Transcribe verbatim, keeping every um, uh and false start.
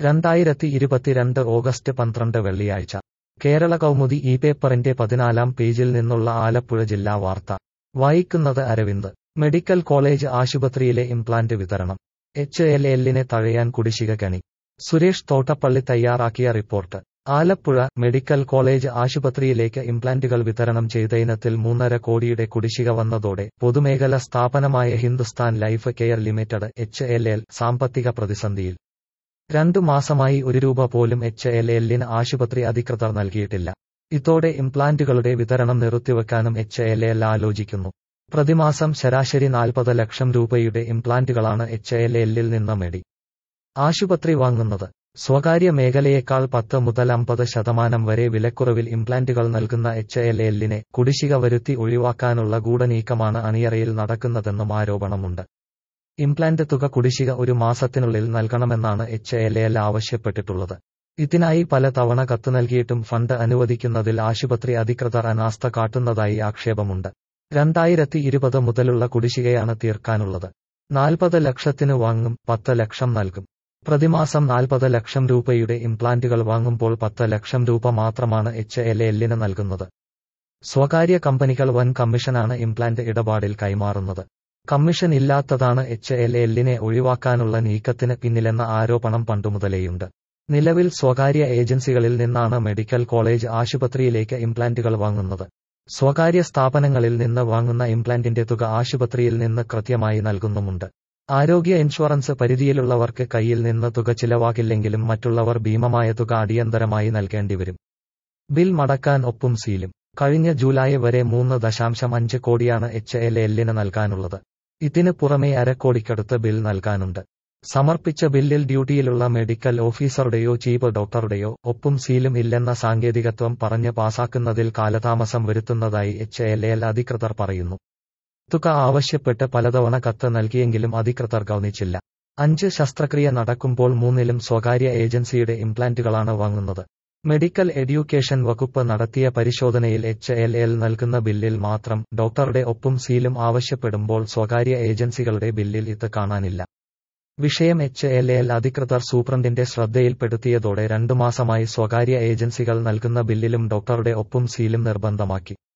രണ്ടായിരത്തി ഇരുപത്തിരണ്ട് ഓഗസ്റ്റ് പന്ത്രണ്ട് വെള്ളിയാഴ്ച കേരള കൗമുദി ഈ പേപ്പറിന്റെ പതിനാലാം പേജിൽ നിന്നുള്ള ആലപ്പുഴ ജില്ലാ വാർത്ത വായിക്കുന്നത് അരവിന്ദ്. മെഡിക്കൽ കോളേജ് ആശുപത്രിയിലെ ഇംപ്ലാന്റ് വിതരണം. എച്ച് എൽ എല്ലിനെ തഴയാൻ കുടിശ്ശിക കെണി. സുരേഷ് തോട്ടപ്പള്ളി തയ്യാറാക്കിയ റിപ്പോർട്ട്. ആലപ്പുഴ മെഡിക്കൽ കോളേജ് ആശുപത്രിയിലേക്ക് ഇംപ്ലാന്റുകൾ വിതരണം ചെയ്ത ഇനത്തിൽ മൂന്നര കോടിയുടെ കുടിശ്ശിക വന്നതോടെ പൊതുമേഖല സ്ഥാപനമായ Hindustan life care limited H L L സാമ്പത്തിക പ്രതിസന്ധിയിൽ. രണ്ടു മാസമായി ഒരു രൂപ പോലും എച്ച് എൽ എല്ലിന് ആശുപത്രി അധികൃതർ നൽകിയിട്ടില്ല. ഇതോടെ ഇംപ്ലാന്റുകളുടെ വിതരണം നിർത്തിവെക്കാനും എച്ച് എൽ എൽ ആലോചിക്കുന്നു. പ്രതിമാസം ശരാശരി നാൽപ്പത് ലക്ഷം രൂപയുടെ ഇംപ്ലാന്റുകളാണ് എച്ച് എൽ എല്ലിൽ നിന്ന് മെഡി ആശുപത്രി വാങ്ങുന്നത്. സ്വകാര്യ മേഖലയേക്കാൾ പത്ത് മുതൽ അമ്പത് ശതമാനം വരെ വിലക്കുറവിൽ ഇംപ്ലാന്റുകൾ നൽകുന്ന എച്ച് എൽ എല്ലിനെ കുടിശ്ശിക വരുത്തി ഒഴിവാക്കാനുള്ള ഗൂഢനീക്കമാണ് അണിയറയിൽ നടക്കുന്നതെന്നും ആരോപണമുണ്ട്. ഇംപ്ലാന്റ് തുക കുടിശ്ശിക ഒരു മാസത്തിനുള്ളിൽ നൽകണമെന്നാണ് എച്ച് എൽ എൽ ആവശ്യപ്പെട്ടിട്ടുള്ളത്. ഇതിനായി പല തവണ കത്ത് നൽകിയിട്ടും ഫണ്ട് അനുവദിക്കുന്നതിൽ ആശുപത്രി അധികൃതർ അനാസ്ഥ കാട്ടുന്നതായി ആക്ഷേപമുണ്ട്. രണ്ടായിരത്തി ഇരുപത് മുതലുള്ള കുടിശ്ശികയാണ് തീർക്കാനുള്ളത്. നാൽപ്പത് ലക്ഷത്തിന് വാങ്ങും, പത്ത് ലക്ഷം നൽകും. പ്രതിമാസം നാൽപ്പത് ലക്ഷം രൂപയുടെ ഇംപ്ലാന്റുകൾ വാങ്ങുമ്പോൾ പത്ത് ലക്ഷം രൂപ മാത്രമാണ് എച്ച് എൽ എല്ലിന് നൽകുന്നത്. സ്വകാര്യ കമ്പനികൾ വൻ കമ്മീഷനാണ് ഇംപ്ലാന്റ് ഇടപാടിൽ കൈമാറുന്നത്. കമ്മീഷൻ ഇല്ലാത്തതാണ് എച്ച് എൽ എല്ലിനെ ഒഴിവാക്കാനുള്ള നീക്കത്തിന് പിന്നിലെന്ന ആരോപണം പണ്ടുമുതലേയുണ്ട്. നിലവിൽ സ്വകാര്യ ഏജൻസികളിൽ നിന്നാണ് മെഡിക്കൽ കോളേജ് ആശുപത്രിയിലേക്ക് ഇംപ്ലാന്റുകൾ വാങ്ങുന്നത്. സ്വകാര്യ സ്ഥാപനങ്ങളിൽ നിന്ന് വാങ്ങുന്ന ഇംപ്ലാന്റിന്റെ തുക ആശുപത്രിയിൽ നിന്ന് കൃത്യമായി നൽകുന്നുമുണ്ട്. ആരോഗ്യ ഇൻഷുറൻസ് പരിധിയിലുള്ളവർക്ക് കയ്യിൽ നിന്ന് തുക ചിലവാകില്ലെങ്കിലും മറ്റുള്ളവർ ഭീമമായ തുക അടിയന്തരമായി നൽകേണ്ടിവരും. ബിൽ മടക്കാൻ ഒപ്പും സീലും. കഴിഞ്ഞ ജൂലൈ വരെ മൂന്ന് ദശാംശം അഞ്ച് കോടിയാണ് എച്ച് എൽ എല്ലിന് നൽകാനുള്ളത്. ഇതിന് പുറമെ അരക്കോടിക്കടുത്ത് ബിൽ നൽകാനുണ്ട്. സമർപ്പിച്ച ബില്ലിൽ ഡ്യൂട്ടിയിലുള്ള മെഡിക്കൽ ഓഫീസറുടെയോ ചീഫ് ഡോക്ടറുടെയോ ഒപ്പും സീലും ഇല്ലെന്ന സാങ്കേതികത്വം പറഞ്ഞ് പാസാക്കുന്നതിൽ കാലതാമസം വരുത്തുന്നതായി എച്ച് എൽ എൽ അധികൃതർ പറയുന്നു. തുക ആവശ്യപ്പെട്ട് പലതവണ കത്ത് നൽകിയെങ്കിലും അധികൃതർ ഗൗനിച്ചില്ല. അഞ്ച് ശസ്ത്രക്രിയ നടക്കുമ്പോൾ മൂന്നിലും സ്വകാര്യ ഏജൻസിയുടെ ഇംപ്ലാന്റുകളാണ് വാങ്ങുന്നത്. മെഡിക്കൽ എഡ്യൂക്കേഷൻ വകുപ്പ് നടത്തിയ പരിശോധനയിൽ എച്ച് എൽ എൽ നൽകുന്ന ബില്ലിൽ മാത്രം ഡോക്ടറുടെ ഒപ്പും സീലും ആവശ്യപ്പെടുമ്പോൾ സ്വകാര്യ ഏജൻസികളുടെ ബില്ലിൽ ഇത് കാണാനില്ല. വിഷയം എച്ച് എൽ എൽ അധികൃതർ സൂപ്രണ്ടിന്റെ ശ്രദ്ധയിൽപ്പെടുത്തിയതോടെ രണ്ടു മാസമായി സ്വകാര്യ ഏജൻസികൾ നൽകുന്ന ബില്ലിലും ഡോക്ടറുടെ ഒപ്പും സീലും നിർബന്ധമാക്കി.